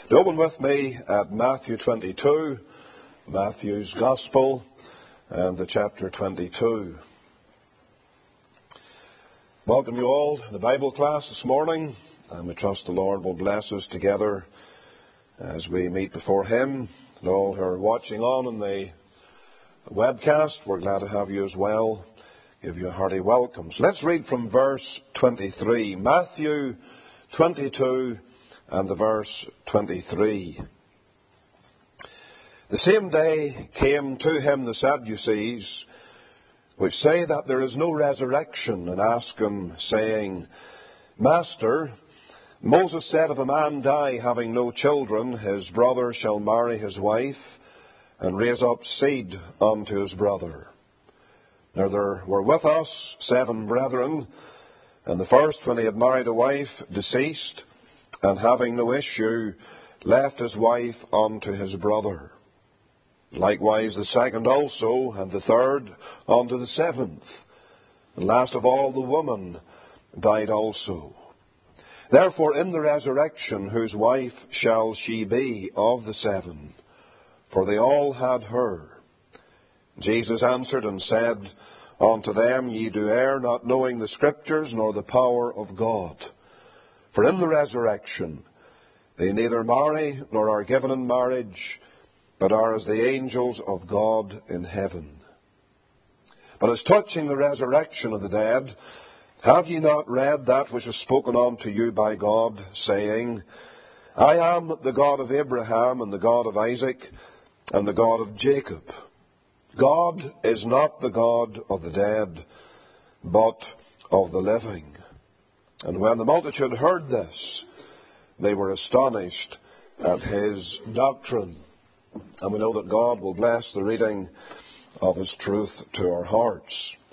Open with me at Matthew 22, Matthew's Gospel, and the chapter 22. Welcome you all to the Bible class this morning, and we trust the Lord will bless us together as we meet before Him. And all who are watching on the webcast, we're glad to have you as well. Give you a hearty welcome. So let's read from verse 23, Matthew 22 and the verse 23. The same day came to him the Sadducees, which say that there is no resurrection, and asked him, saying, Master, Moses said, if a man die having no children, his brother shall marry his wife, and raise up seed unto his brother. Now there were with us 7 brethren, and the first, when he had married a wife, deceased, and having no issue, left his wife unto his brother. Likewise the second also, and the third unto the 7th. And last of all the woman died also. Therefore in the resurrection whose wife shall she be of the 7? For they all had her. Jesus answered and said unto them, Ye do err, not knowing the Scriptures, nor the power of God. For in the resurrection they neither marry nor are given in marriage, but are as the angels of God in heaven. But as touching the resurrection of the dead, have ye not read that which is spoken unto you by God, saying, I am the God of Abraham, and the God of Isaac, and the God of Jacob. God is not the God of the dead, but of the living. And when the multitude heard this, they were astonished at his doctrine. And we know that God will bless the reading of His truth to our hearts.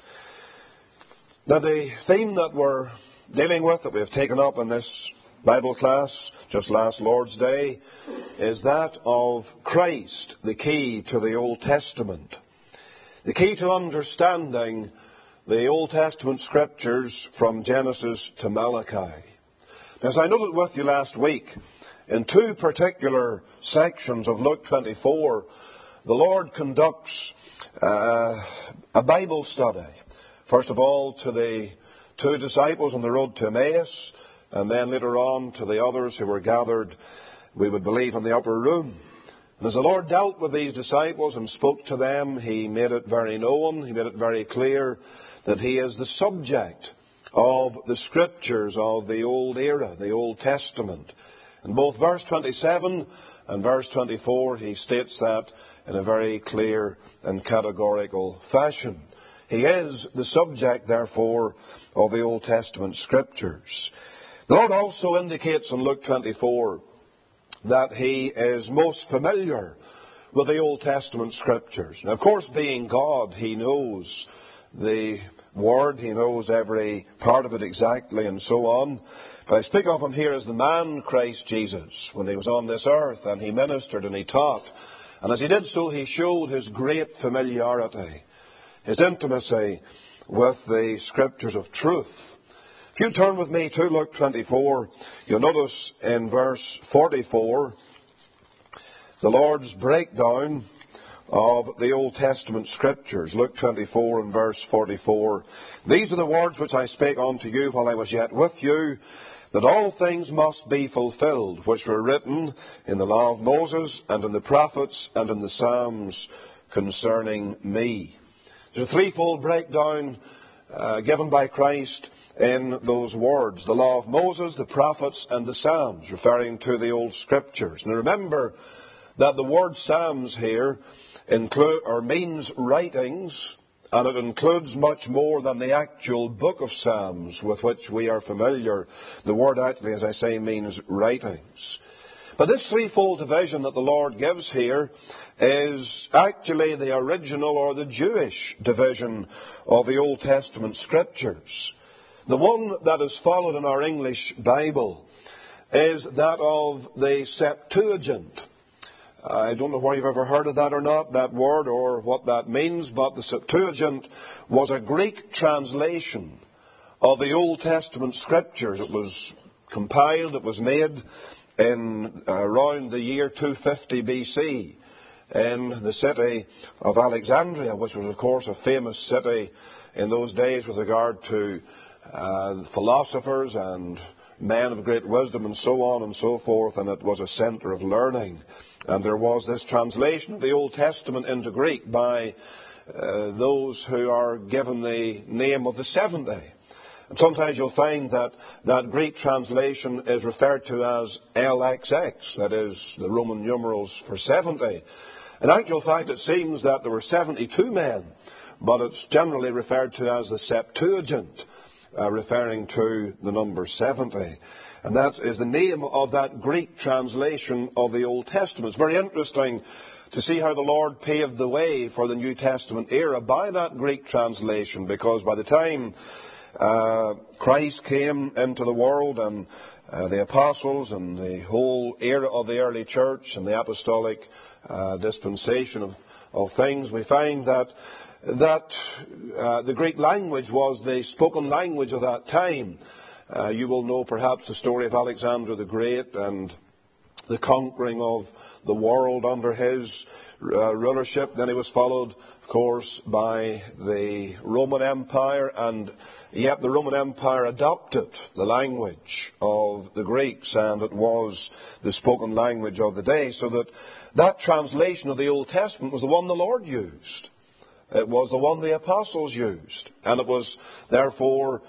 Now the theme that we're dealing with, that we have taken up in this Bible class just last Lord's Day, is that of Christ, the key to the Old Testament. The key to understanding the Old Testament Scriptures from Genesis to Malachi. As I noted with you last week, in 2 particular sections of Luke 24, the Lord conducts a Bible study. First of all, to the 2 disciples on the road to Emmaus, and then later on to the others who were gathered, we would believe, in the upper room. And as the Lord dealt with these disciples and spoke to them, He made it very known, He made it very clear that He is the subject of the Scriptures of the Old Era, the Old Testament. In both verse 27 and verse 24, He states that in a very clear and categorical fashion. He is the subject, therefore, of the Old Testament Scriptures. The Lord also indicates in Luke 24 that He is most familiar with the Old Testament Scriptures. Now, of course, being God, He knows the Word, He knows every part of it exactly, and so on. But I speak of Him here as the man Christ Jesus, when He was on this earth, and He ministered and He taught. And as He did so, He showed His great familiarity, His intimacy with the Scriptures of truth. If you turn with me to Luke 24, you'll notice in verse 44, the Lord's breakdown of the Old Testament Scriptures. Luke 24 and verse 44. These are the words which I spake unto you while I was yet with you, that all things must be fulfilled, which were written in the law of Moses, and in the prophets, and in the Psalms concerning me. There's a threefold breakdown given by Christ in those words. The law of Moses, the prophets, and the Psalms, referring to the Old Scriptures. Now remember that the word Psalms here means writings, and it includes much more than the actual book of Psalms with which we are familiar. The word actually, as I say, means writings. But this threefold division that the Lord gives here is actually the original or the Jewish division of the Old Testament Scriptures. The one that is followed in our English Bible is that of the Septuagint. I don't know whether you've ever heard of that or not, that word, or what that means, but the Septuagint was a Greek translation of the Old Testament Scriptures. It was compiled, it was made in around the year 250 BC in the city of Alexandria, which was, of course, a famous city in those days with regard to philosophers and men of great wisdom and so on and so forth, and it was a centre of learning. And there was this translation of the Old Testament into Greek by those who are given the name of the 70. And sometimes you'll find that that Greek translation is referred to as LXX, that is the Roman numerals for 70. In actual fact, it seems that there were 72 men, but it's generally referred to as the Septuagint, referring to the number 70. And that is the name of that Greek translation of the Old Testament. It's very interesting to see how the Lord paved the way for the New Testament era by that Greek translation, because by the time Christ came into the world and the apostles and the whole era of the early church and the apostolic dispensation of things, we find that the Greek language was the spoken language of that time. You will know perhaps the story of Alexander the Great and the conquering of the world under his rulership. Then he was followed, of course, by the Roman Empire, and yet the Roman Empire adopted the language of the Greeks, and it was the spoken language of the day, so that translation of the Old Testament was the one the Lord used. It was the one the apostles used, and it was therefore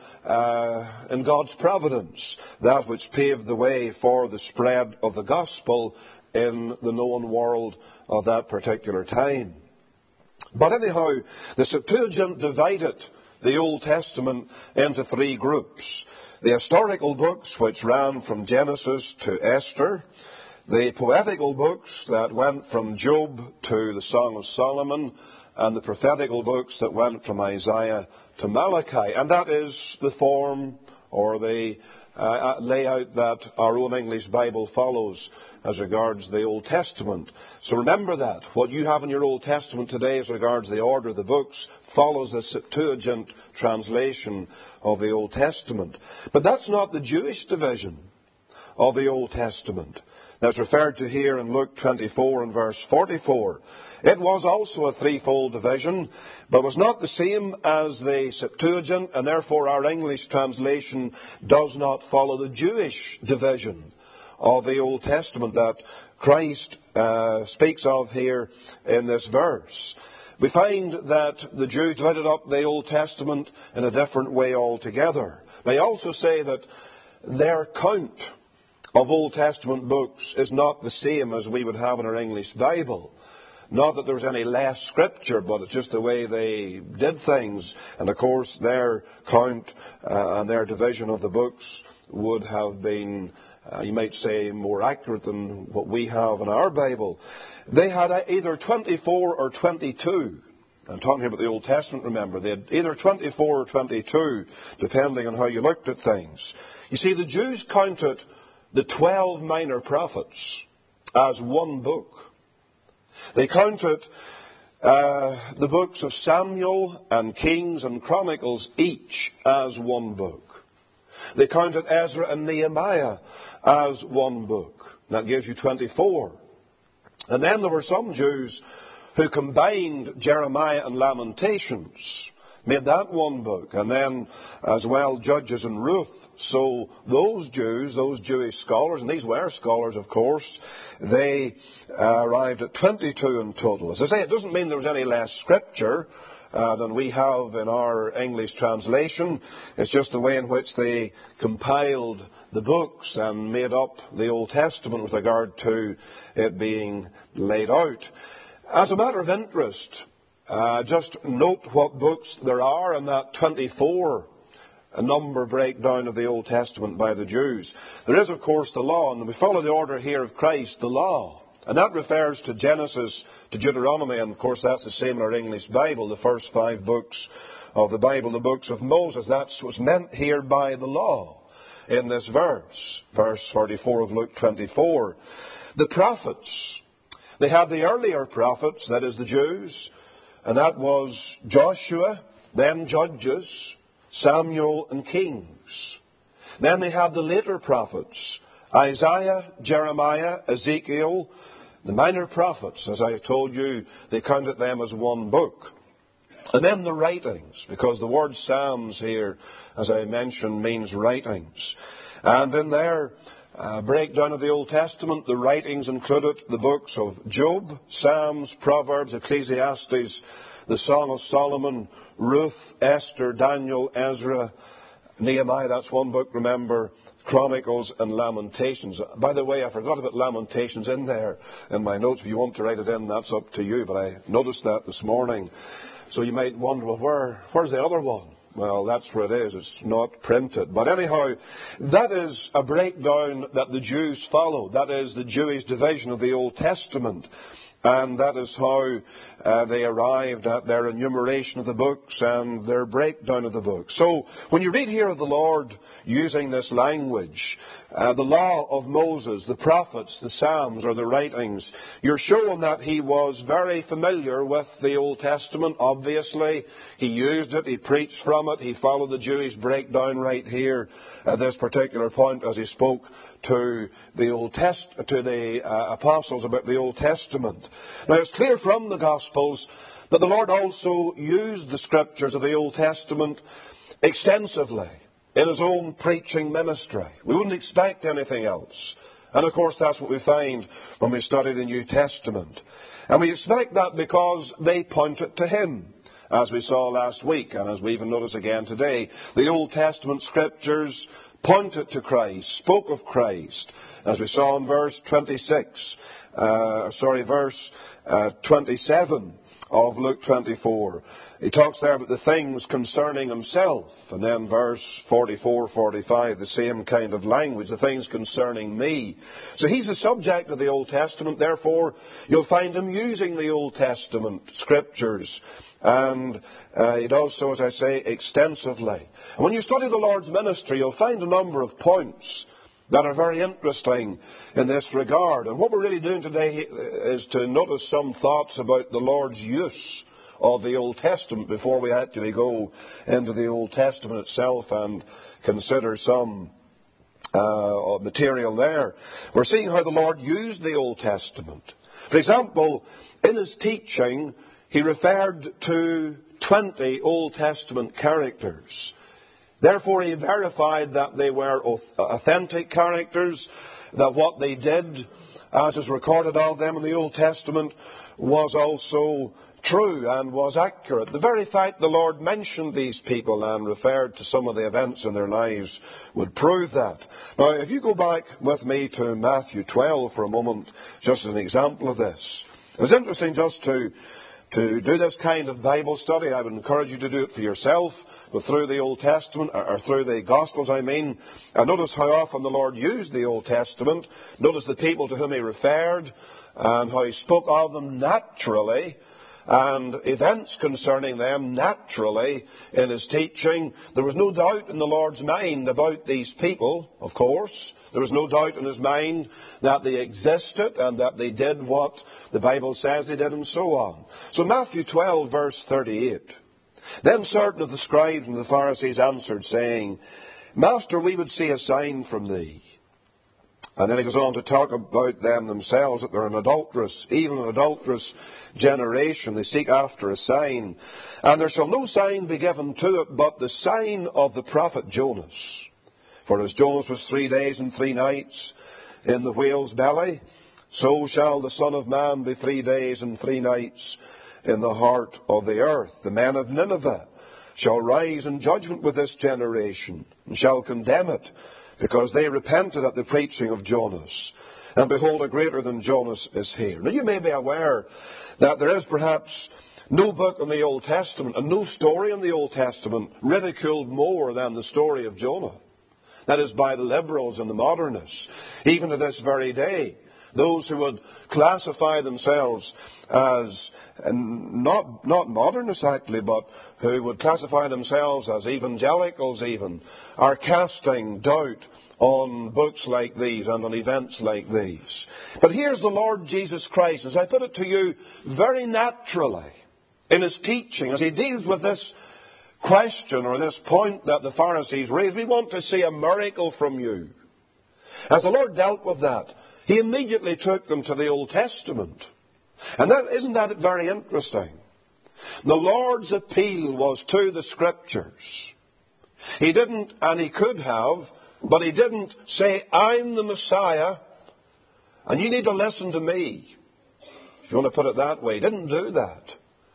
in God's providence that which paved the way for the spread of the gospel in the known world of that particular time. But anyhow, the Septuagint divided the Old Testament into three groups. The historical books, which ran from Genesis to Esther. The poetical books that went from Job to the Song of Solomon, and the prophetical books that went from Isaiah to Malachi. And that is the form or the layout that our own English Bible follows as regards the Old Testament. So remember that. What you have in your Old Testament today as regards the order of the books follows the Septuagint translation of the Old Testament. But that's not the Jewish division of the Old Testament. That's referred to here in Luke 24 and verse 44. It was also a threefold division, but was not the same as the Septuagint, and therefore our English translation does not follow the Jewish division of the Old Testament that Christ speaks of here in this verse. We find that the Jews divided up the Old Testament in a different way altogether. They also say that their count of Old Testament books is not the same as we would have in our English Bible. Not that there's any less scripture, but it's just the way they did things. And of course, their count and their division of the books would have been, you might say, more accurate than what we have in our Bible. They had either 24 or 22. I'm talking here about the Old Testament, remember. They had either 24 or 22, depending on how you looked at things. You see, the Jews counted the 12 minor prophets as one book. They counted the books of Samuel and Kings and Chronicles each as one book. They counted Ezra and Nehemiah as one book. That gives you 24. And then there were some Jews who combined Jeremiah and Lamentations, made that one book, and then as well Judges and Ruth. So those Jews, those Jewish scholars, and these were scholars of course, they arrived at 22 in total. As I say, it doesn't mean there was any less scripture than we have in our English translation. It's just the way in which they compiled the books and made up the Old Testament with regard to it being laid out. As a matter of interest, just note what books there are in that 24 number breakdown of the Old Testament by the Jews. There is, of course, the law, and we follow the order here of Christ, the law. And that refers to Genesis to Deuteronomy, and of course that's the same in our English Bible, the first 5 books of the Bible, the books of Moses. That's what's meant here by the law in this verse, verse 44 of Luke 24. The prophets, they had the earlier prophets, that is the Jews, and that was Joshua, then Judges, Samuel and Kings. Then they had the later prophets, Isaiah, Jeremiah, Ezekiel, the minor prophets, as I told you, they counted them as one book. And then the writings, because the word Psalms here, as I mentioned, means writings. And in their breakdown of the Old Testament, the writings included the books of Job, Psalms, Proverbs, Ecclesiastes, the Song of Solomon, Ruth, Esther, Daniel, Ezra, Nehemiah, that's one book, remember, Chronicles and Lamentations. By the way, I forgot about Lamentations in there in my notes. If you want to write it in, that's up to you, but I noticed that this morning. So you might wonder, well, where's the other one? Well, that's where it is. It's not printed. But anyhow, that is a breakdown that the Jews followed. That is the Jewish division of the Old Testament. And that is how they arrived at their enumeration of the books and their breakdown of the books. So, when you read here of the Lord using this language, the law of Moses, the prophets, the Psalms, or the writings, you're showing that he was very familiar with the Old Testament, obviously. He used it, he preached from it, he followed the Jewish breakdown right here at this particular point as he spoke to the apostles about the Old Testament. Now, it's clear from the Gospels that the Lord also used the Scriptures of the Old Testament extensively in His own preaching ministry. We wouldn't expect anything else. And of course, that's what we find when we study the New Testament. And we expect that because they pointed to Him, as we saw last week, and as we even notice again today. The Old Testament Scriptures pointed to Christ, spoke of Christ, as we saw in verse 27 of Luke 24. He talks there about the things concerning Himself, and then verse 44, 45, the same kind of language, the things concerning me. So He's the subject of the Old Testament, therefore you'll find Him using the Old Testament Scriptures. And it also, as I say, extensively. And when you study the Lord's ministry, you'll find a number of points that are very interesting in this regard. And what we're really doing today is to notice some thoughts about the Lord's use of the Old Testament before we actually go into the Old Testament itself and consider some material there. We're seeing how the Lord used the Old Testament. For example, in His teaching, He referred to 20 Old Testament characters. Therefore, He verified that they were authentic characters, that what they did, as is recorded of them in the Old Testament, was also true and was accurate. The very fact the Lord mentioned these people and referred to some of the events in their lives would prove that. Now, if you go back with me to Matthew 12 for a moment, just as an example of this. It's interesting just to do this kind of Bible study. I would encourage you to do it for yourself, but through the Old Testament, or through the Gospels, I mean. And notice how often the Lord used the Old Testament. Notice the people to whom He referred, and how He spoke of them naturally, and events concerning them naturally in His teaching. There was no doubt in the Lord's mind about these people, of course. There was no doubt in His mind that they existed and that they did what the Bible says they did and so on. So Matthew 12 verse 38. Then certain of the scribes and the Pharisees answered, saying, Master, we would see a sign from Thee. And then he goes on to talk about them themselves, that they're an adulterous, even an adulterous generation. They seek after a sign. And there shall no sign be given to it but the sign of the prophet Jonas. For as Jonas was 3 days and 3 nights in the whale's belly, so shall the Son of Man be 3 days and 3 nights in the heart of the earth. The men of Nineveh shall rise in judgment with this generation, and shall condemn it, because they repented at the preaching of Jonas. And behold, a greater than Jonas is here. Now you may be aware that there is perhaps no book in the Old Testament and no story in the Old Testament ridiculed more than the story of Jonah. That is by the liberals and the modernists, even to this very day. Those who would classify themselves as, not modernists actually, but who would classify themselves as evangelicals even, are casting doubt on books like these and on events like these. But here's the Lord Jesus Christ, as I put it to you, very naturally in His teaching, as He deals with this question or this point that the Pharisees raised. We want to see a miracle from you. As the Lord dealt with that, He immediately took them to the Old Testament. And isn't that very interesting? The Lord's appeal was to the Scriptures. He didn't, and He could have, but He didn't say, I'm the Messiah, and you need to listen to me. If you want to put it that way, He didn't do that.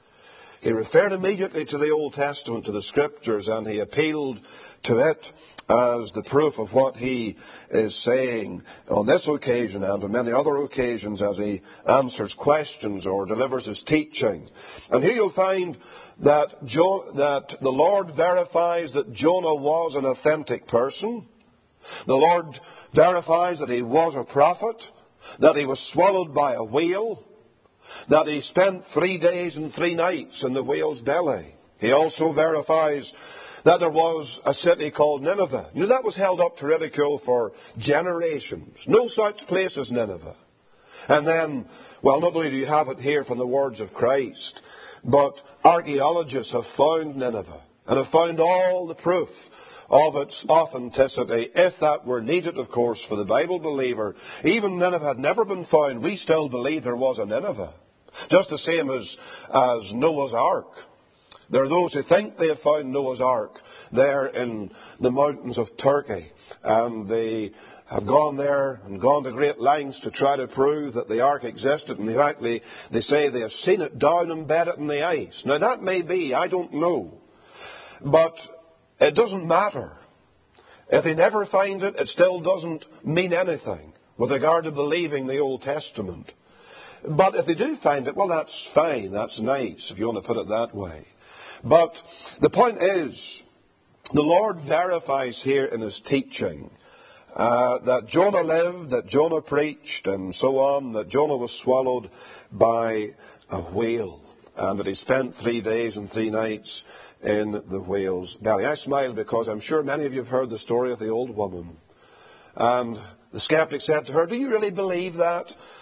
He referred immediately to the Old Testament, to the Scriptures, and He appealed to it as the proof of what He is saying on this occasion and on many other occasions as He answers questions or delivers His teaching. And here you'll find that the Lord verifies that Jonah was an authentic person. The Lord verifies that he was a prophet, that he was swallowed by a whale, that he spent 3 days and 3 nights in the whale's belly. He also verifies that there was a city called Nineveh. You know, that was held up to ridicule for generations. No such place as Nineveh. And then, well, not only do you have it here from the words of Christ, but archaeologists have found Nineveh and have found all the proof of its authenticity, if that were needed, of course, for the Bible believer. Even Nineveh had never been found. We still believe there was a Nineveh. Just the same as Noah's Ark. There are those who think they have found Noah's Ark there in the mountains of Turkey. And they have gone there and gone to great lengths to try to prove that the Ark existed. And in fact, they say they have seen it down embedded in the ice. Now, that may be. I don't know. But it doesn't matter. If they never find it, it still doesn't mean anything with regard to believing the Old Testament. But if they do find it, well, that's fine. That's nice, if you want to put it that way. But the point is, the Lord verifies here in His teaching that Jonah lived, that Jonah preached, and so on, that Jonah was swallowed by a whale, and that he spent 3 days and 3 nights in the whale's belly. I smile because I'm sure many of you have heard the story of the old woman. And the skeptic said to her, do you really believe that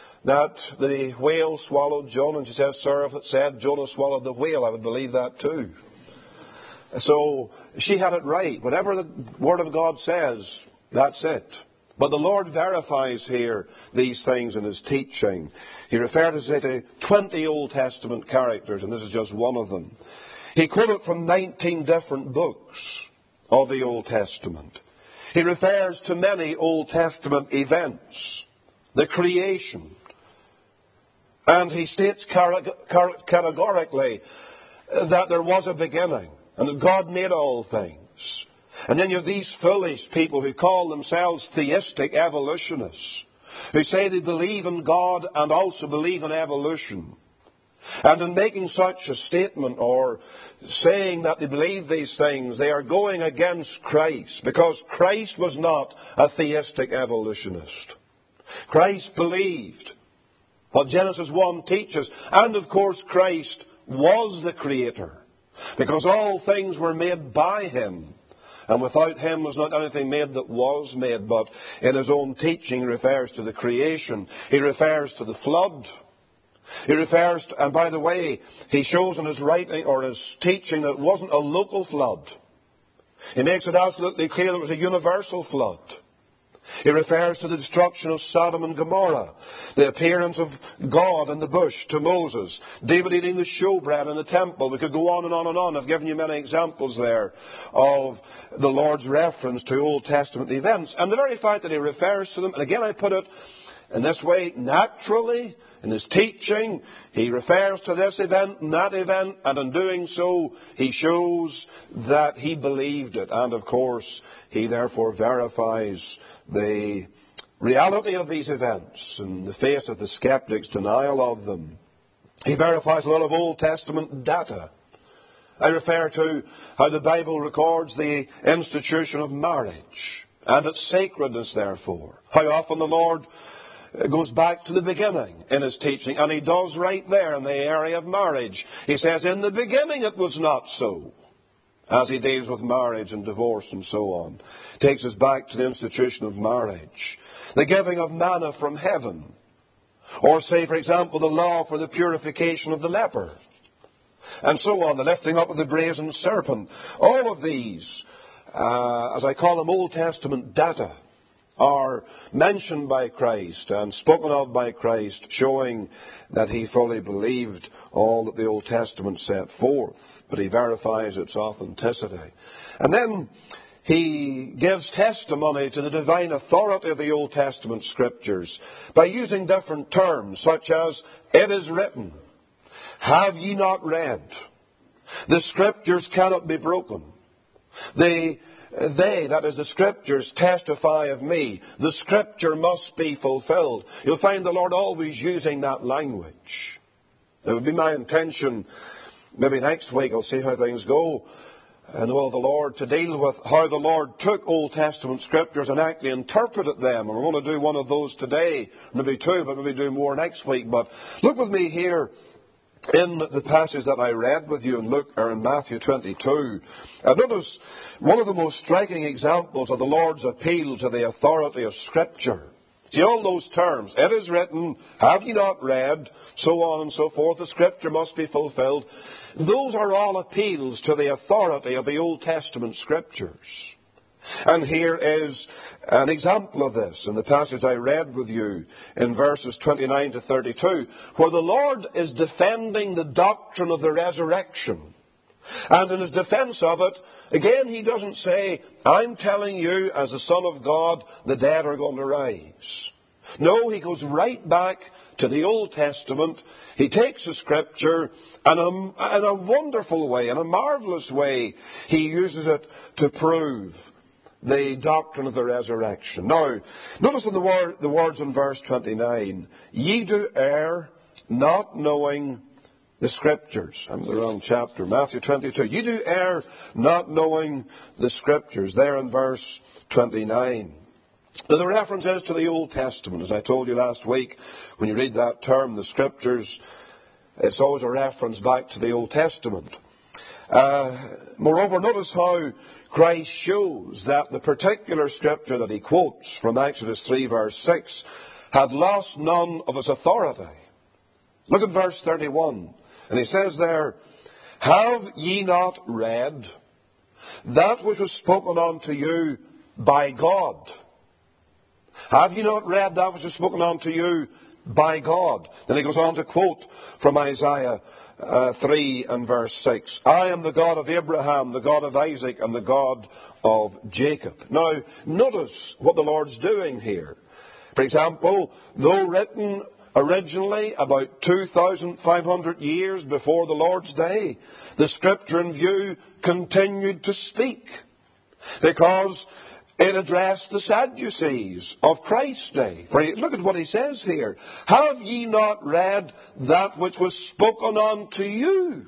the whale swallowed Jonah? And she says, sir, if it said Jonah swallowed the whale, I would believe that too. So she had it right. Whatever the Word of God says, that's it. But the Lord verifies here these things in His teaching. He referred to 20 Old Testament characters, and this is just one of them. He quoted from 19 different books of the Old Testament. He refers to many Old Testament events, the creation. And he states categorically that there was a beginning and that God made all things. And then you have these foolish people who call themselves theistic evolutionists, who say they believe in God and also believe in evolution. And in making such a statement or saying that they believe these things, they are going against Christ, because Christ was not a theistic evolutionist. Christ believed what Genesis 1 teaches. And of course Christ was the Creator, because all things were made by Him. And without Him was not anything made that was made. But in His own teaching He refers to the creation. He refers to the flood. He refers to, and by the way, He shows in His writing or His teaching that it wasn't a local flood. He makes it absolutely clear that it was a universal flood. He refers to the destruction of Sodom and Gomorrah, the appearance of God in the bush to Moses, David eating the showbread in the temple. We could go on and on and on. I've given you many examples there of the Lord's reference to Old Testament events. And the very fact that He refers to them, and again I put it in this way, naturally, in His teaching, He refers to this event and that event, and in doing so, He shows that He believed it. And of course, He therefore verifies the reality of these events in the face of the skeptics' denial of them. He verifies a lot of Old Testament data. I refer to how the Bible records the institution of marriage and its sacredness, therefore. How often the Lord goes back to the beginning in His teaching, and He does right there in the area of marriage. He says, in the beginning it was not so, as He deals with marriage and divorce and so on. Takes us back to the institution of marriage. The giving of manna from heaven. Or say, for example, the law for the purification of the leper. And so on, the lifting up of the brazen serpent. All of these, as I call them, Old Testament data, are mentioned by Christ and spoken of by Christ, showing that he fully believed all that the Old Testament set forth, but he verifies its authenticity. And then he gives testimony to the divine authority of the Old Testament Scriptures by using different terms, such as, "It is written," "Have ye not read?" "The Scriptures cannot be broken." They, that is the Scriptures, testify of me. The Scripture must be fulfilled. You'll find the Lord always using that language. It would be my intention, maybe next week, I'll see how things go, and the will of the Lord, to deal with how the Lord took Old Testament Scriptures and actually interpreted them. And we're going to do one of those today, maybe two, but maybe do more next week. But look with me here in the passage that I read with you in Matthew 22. Notice one of the most striking examples of the Lord's appeal to the authority of Scripture. See, all those terms, "It is written," "Have ye not read," so on and so forth, "The Scripture must be fulfilled." Those are all appeals to the authority of the Old Testament Scriptures. And here is an example of this in the passage I read with you in verses 29 to 32, where the Lord is defending the doctrine of the resurrection. And in his defense of it, again, he doesn't say, "I'm telling you, as the Son of God, the dead are going to rise." No, he goes right back to the Old Testament. He takes the Scripture, and in a wonderful way, in a marvelous way, he uses it to prove the doctrine of the resurrection. Now, notice in the words in verse 29, "Ye do err, not knowing the Scriptures." I'm in the wrong chapter. Matthew 22. "Ye do err, not knowing the Scriptures." There in verse 29. Now, the reference is to the Old Testament. As I told you last week, when you read that term, the Scriptures, it's always a reference back to the Old Testament. Moreover, notice how Christ shows that the particular Scripture that he quotes from Exodus 3 verse 6 had lost none of its authority. Look at verse 31. And he says there, "Have ye not read that which was spoken unto you by God?" Have ye not read that which was spoken unto you by God? Then he goes on to quote from Isaiah 3 and verse 6. "I am the God of Abraham, the God of Isaac, and the God of Jacob." Now, notice what the Lord's doing here. For example, though written originally about 2,500 years before the Lord's day, the Scripture in view continued to speak, because it addressed the Sadducees of Christ's day. For look at what he says here. "Have ye not read that which was spoken unto you?"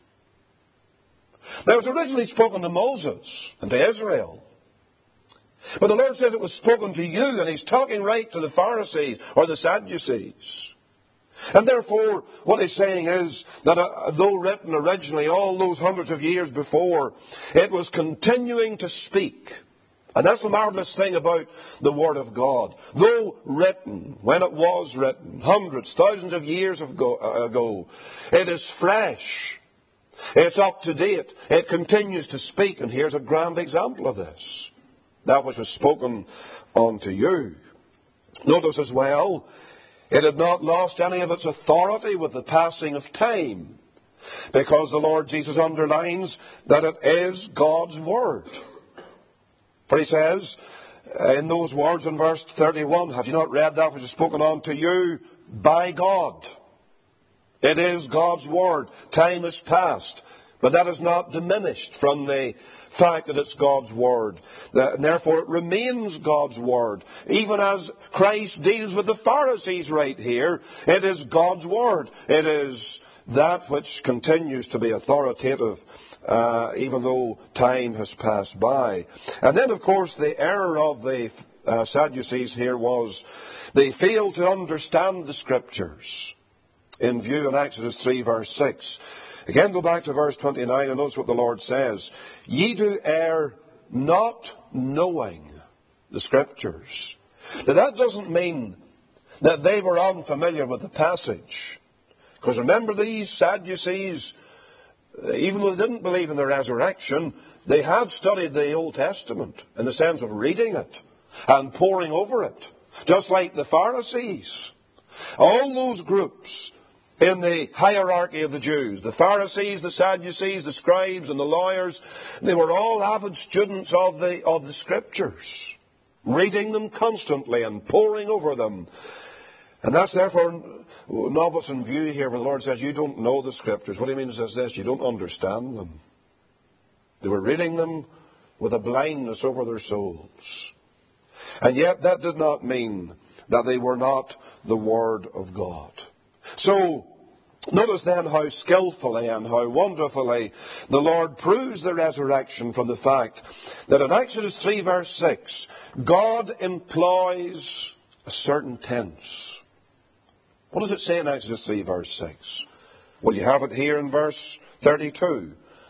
Now, it was originally spoken to Moses and to Israel. But the Lord says it was spoken to you, and he's talking right to the Pharisees or the Sadducees. And therefore, what he's saying is that though written originally all those hundreds of years before, it was continuing to speak. And that's the marvelous thing about the Word of God. Though written, when it was written, hundreds, thousands of years ago, it is fresh. It's up to date. It continues to speak. And here's a grand example of this. That which was spoken unto you. Notice as well, it had not lost any of its authority with the passing of time, because the Lord Jesus underlines that it is God's Word. For he says, in those words in verse 31, "Have you not read that which is spoken unto you by God?" It is God's Word. Time has passed, but that is not diminished from the fact that it's God's Word. And therefore, it remains God's Word. Even as Christ deals with the Pharisees right here, it is God's Word. It is that which continues to be authoritative, even though time has passed by. And then, of course, the error of the Sadducees here was they failed to understand the Scriptures in view in Exodus 3 verse 6. Again, go back to verse 29 and notice what the Lord says. "Ye do err not knowing the Scriptures." Now, that doesn't mean that they were unfamiliar with the passage. Because remember, these Sadducees, even though they didn't believe in the resurrection, they had studied the Old Testament in the sense of reading it. and poring over it, just like the Pharisees. All those groups in the hierarchy of the Jews, the Pharisees, the Sadducees, the scribes, and the lawyers, they were all avid students of the Scriptures, reading them constantly and poring over them. And that's therefore not what's in view here, where the Lord says, you don't know the Scriptures. What he means is this: you don't understand them. They were reading them with a blindness over their souls. And yet that did not mean that they were not the Word of God. So, notice then how skillfully and how wonderfully the Lord proves the resurrection from the fact that in Exodus 3 verse 6, God employs a certain tense. What does it say in Exodus 3 verse 6? Well, you have it here in verse 32.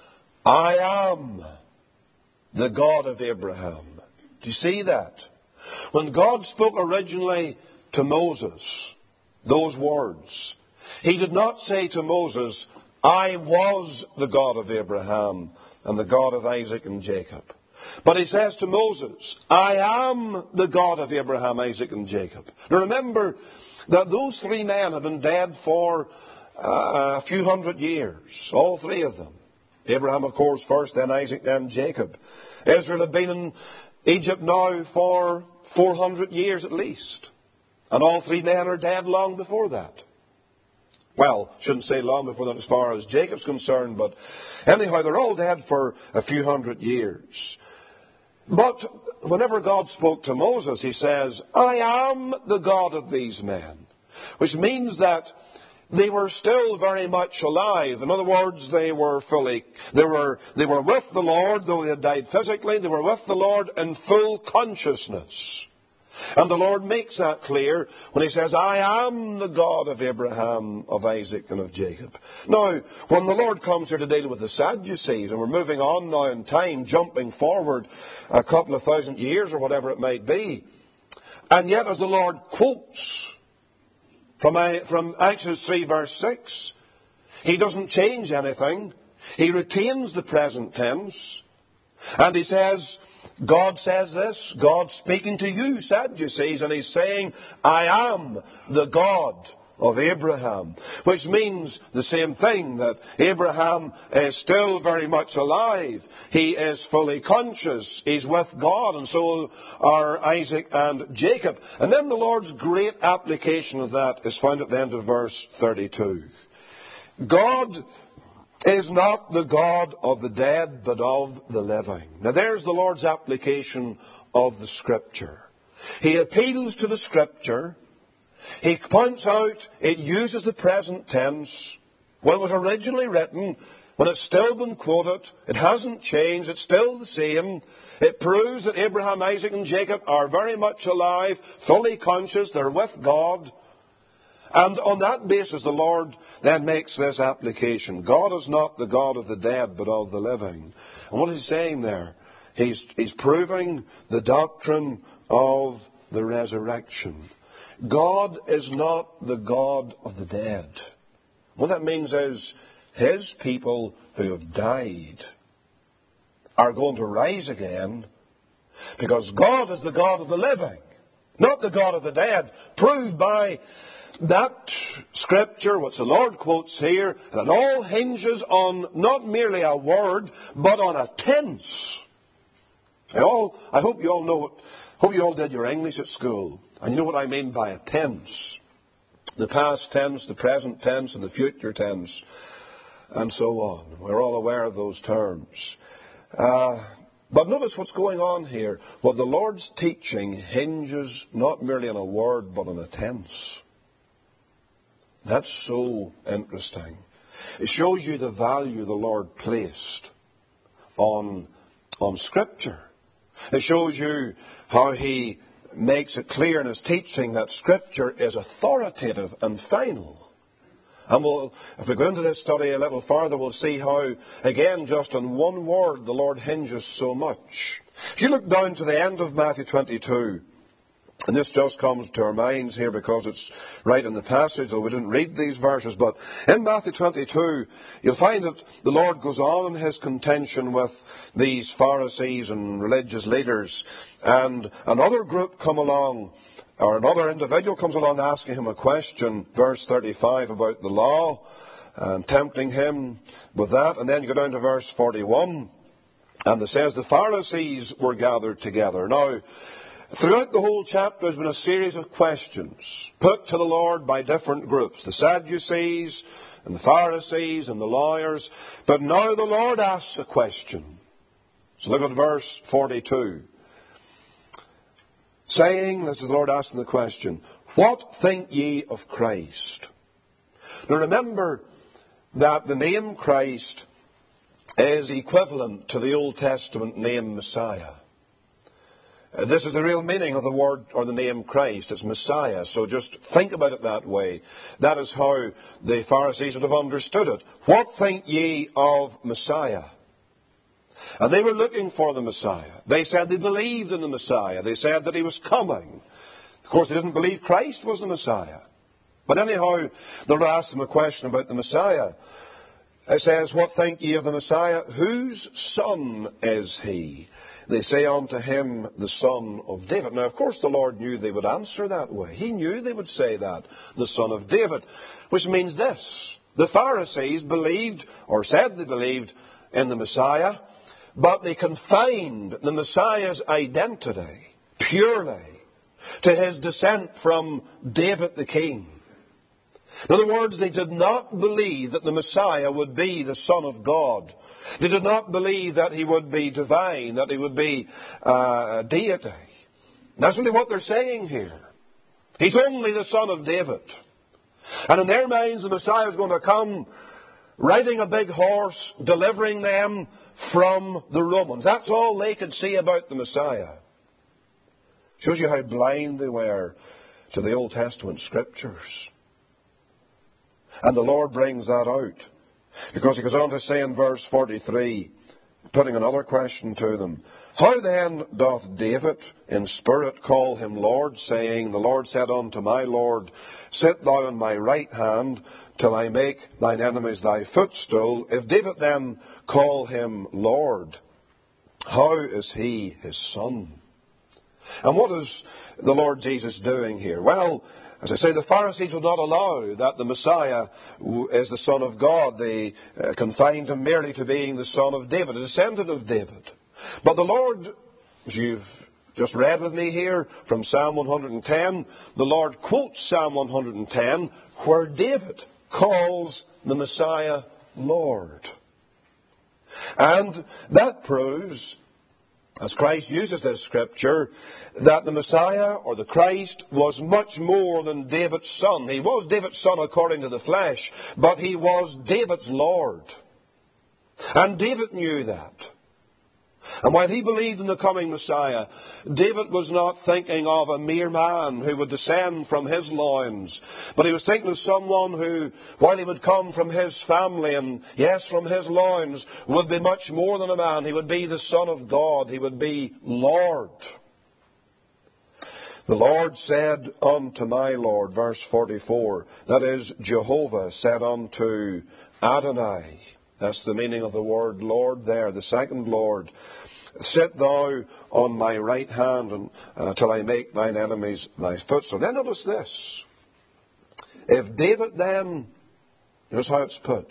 I am the God of Abraham. Do you see that? When God spoke originally to Moses those words, he did not say to Moses, I was the God of Abraham and the God of Isaac and Jacob. But he says to Moses, I am the God of Abraham, Isaac and Jacob. Now remember that those three men have been dead for a few hundred years. All three of them. Abraham, of course, first, then Isaac, then Jacob. Israel had been in Egypt now for 400 years at least. And all three men are dead long before that. Well, shouldn't say long before that as far as Jacob's concerned, but anyhow, they're all dead for a few hundred years. But whenever God spoke to Moses, he says, I am the God of these men. Which means that they were still very much alive. In other words, they were with the Lord, though they had died physically, they were with the Lord in full consciousness. And the Lord makes that clear when he says, I am the God of Abraham, of Isaac, and of Jacob. Now, when the Lord comes here to deal with the Sadducees, and we're moving on now in time, jumping forward a couple of thousand years or whatever it might be, and yet as the Lord quotes from Exodus 3 verse 6, he doesn't change anything. He retains the present tense. And he says, God says this, God speaking to you, Sadducees, and he's saying, I am the God of Abraham. Which means the same thing, that Abraham is still very much alive. He is fully conscious. He's with God, and so are Isaac and Jacob. And then the Lord's great application of that is found at the end of verse 32. God is not the God of the dead, but of the living. Now there's the Lord's application of the Scripture. He appeals to the Scripture. He points out it uses the present tense. When it was originally written, when it's still been quoted, it hasn't changed, it's still the same. It proves that Abraham, Isaac and Jacob are very much alive, fully conscious, they're with God. And on that basis, the Lord then makes this application. God is not the God of the dead, but of the living. And what is he saying there? He's proving the doctrine of the resurrection. God is not the God of the dead. What that means is his people who have died are going to rise again, because God is the God of the living, not the God of the dead, proved by that Scripture, which the Lord quotes here, and it all hinges on not merely a word, but on a tense. I hope you all know hope you all did your English at school, and you know what I mean by a tense. The past tense, the present tense, and the future tense, and so on. We're all aware of those terms. But notice what's going on here. Well, the Lord's teaching hinges not merely on a word, but on a tense. That's so interesting. It shows you the value the Lord placed on Scripture. It shows you how he makes it clear in his teaching that Scripture is authoritative and final. And if we go into this study a little further, we'll see how, again, just on one word, the Lord hinges so much. If you look down to the end of Matthew 22, And this just comes to our minds here because it's right in the passage, though we didn't read these verses. But in Matthew 22, you'll find that the Lord goes on in his contention with these Pharisees and religious leaders. And another group come along, or another individual comes along asking him a question, verse 35, about the law, and tempting him with that. And then you go down to verse 41, and it says, the Pharisees were gathered together. Now, throughout the whole chapter, there's been a series of questions put to the Lord by different groups, the Sadducees and the Pharisees and the lawyers. But now the Lord asks a question. So look at verse 42. Saying, this is the Lord asking the question, what think ye of Christ? Now remember that the name Christ is equivalent to the Old Testament name Messiah. This is the real meaning of the word or the name Christ. It's Messiah. So just think about it that way. That is how the Pharisees would have understood it. What think ye of Messiah? And they were looking for the Messiah. They said they believed in the Messiah. They said that he was coming. Of course, they didn't believe Christ was the Messiah. But anyhow, they'll ask them a question about the Messiah. It says, what think ye of the Messiah? Whose son is he? They say unto him, the son of David. Now, of course, the Lord knew they would answer that way. He knew they would say that, the son of David. Which means this. The Pharisees believed, or said they believed, in the Messiah, but they confined the Messiah's identity purely to his descent from David the king. In other words, they did not believe that the Messiah would be the Son of God. They did not believe that he would be divine, that he would be deity. That's really what they're saying here. He's only the son of David. And in their minds, the Messiah is going to come riding a big horse, delivering them from the Romans. That's all they could see about the Messiah. Shows you how blind they were to the Old Testament Scriptures. And the Lord brings that out. Because he goes on to say in verse 43, putting another question to them, how then doth David in spirit call him Lord, saying, the Lord said unto my Lord, sit thou on my right hand, till I make thine enemies thy footstool. If David then call him Lord, how is he his son? And what is the Lord Jesus doing here? Well, as I say, the Pharisees would not allow that the Messiah is the Son of God. They confined him merely to being the son of David, a descendant of David. But the Lord, as you've just read with me here from Psalm 110, the Lord quotes Psalm 110 where David calls the Messiah Lord. And that proves, as Christ uses this scripture, that the Messiah, or the Christ, was much more than David's son. He was David's son according to the flesh, but he was David's Lord. And David knew that. And while he believed in the coming Messiah, David was not thinking of a mere man who would descend from his loins, but he was thinking of someone who, while he would come from his family and, yes, from his loins, would be much more than a man. He would be the Son of God. He would be Lord. The Lord said unto my Lord, verse 44, that is, Jehovah said unto Adonai. That's the meaning of the word Lord there, the second Lord. Sit thou on my right hand till I make thine enemies thy footstool. Then notice this. If David then, here's how it's put,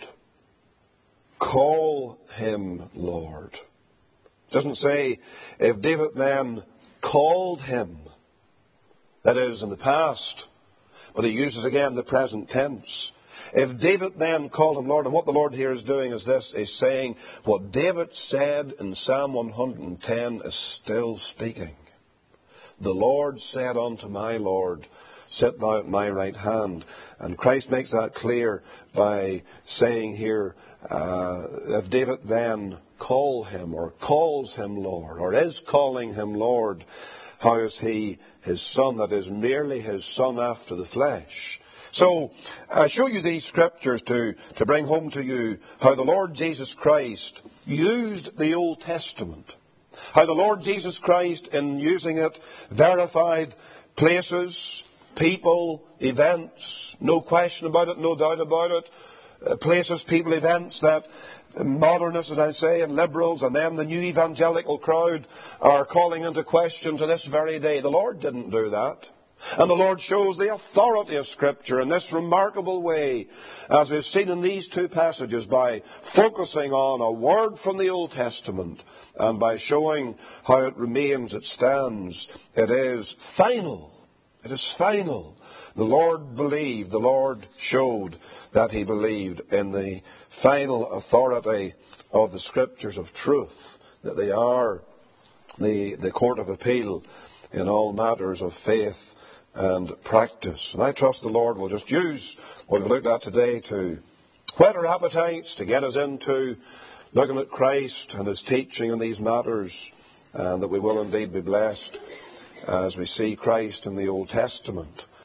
call him Lord. It doesn't say, if David then called him. That is, in the past. But he uses again the present tense. If David then called him Lord, and what the Lord here is doing is this, is saying what David said in Psalm 110 is still speaking. The Lord said unto my Lord, sit thou at my right hand. And Christ makes that clear by saying here, if David then call him, or calls him Lord, or is calling him Lord, how is he his son? That is merely his son after the flesh. So, I show you these scriptures to bring home to you how the Lord Jesus Christ used the Old Testament. How the Lord Jesus Christ, in using it, verified places, people, events, no question about it, no doubt about it. Places, people, events that modernists, as I say, and liberals, and then the new evangelical crowd are calling into question to this very day. The Lord didn't do that. And the Lord shows the authority of Scripture in this remarkable way, as we've seen in these two passages, by focusing on a word from the Old Testament and by showing how it remains, it stands. It is final. It is final. The Lord believed, the Lord showed that He believed in the final authority of the Scriptures of truth, that they are the court of appeal in all matters of faith and practice. And I trust the Lord will just use what we've looked at today to whet our appetites, to get us into looking at Christ and His teaching in these matters, and that we will indeed be blessed as we see Christ in the Old Testament